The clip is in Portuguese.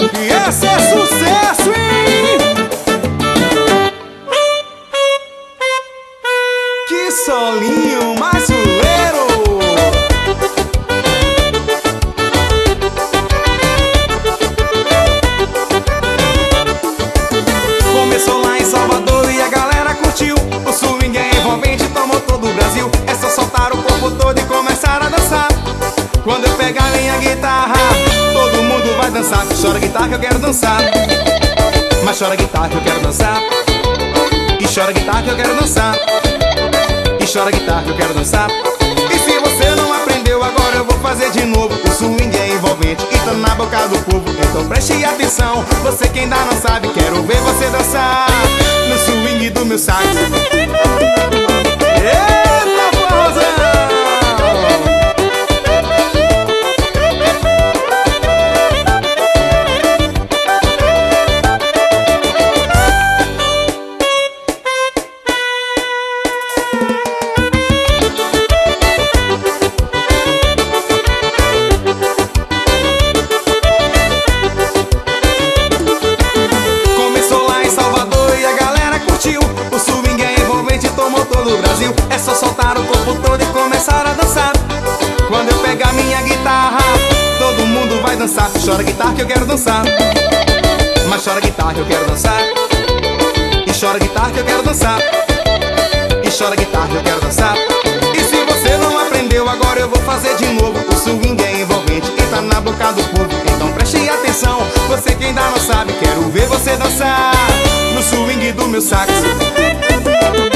E esse é sucesso, hein? Que solinho mais zoeiro. Começou lá em Salvador e a galera curtiu. O swing é envolvente, tomou todo o Brasil. É só soltar o corpo todo e começar a dançar. Quando eu pegar minha guitarra, todo mundo vai dançar. Chora guitarra que eu quero dançar. Mas chora guitarra que eu quero dançar. E chora guitarra que eu quero dançar. E chora guitarra que eu quero dançar. E se você não aprendeu, agora eu vou fazer de novo. O swing é envolvente e tá na boca do povo. Então preste atenção, você que ainda não sabe, quero ver você dançar no swing do meu sax. Eita, forrozão! O swing é envolvente, tomou todo o Brasil. É só soltar o corpo todo e começar a dançar. Quando eu pegar minha guitarra, todo mundo vai dançar. Chora guitarra que eu quero dançar. Mas chora guitarra que eu quero dançar. E chora guitarra que eu quero dançar. E chora guitarra que eu quero dançar. E se você não aprendeu, agora eu vou fazer de novo. O swing é envolvente e tá na boca do povo. Então preste atenção, você que ainda não sabe, quero ver você dançar no swing do meu sax.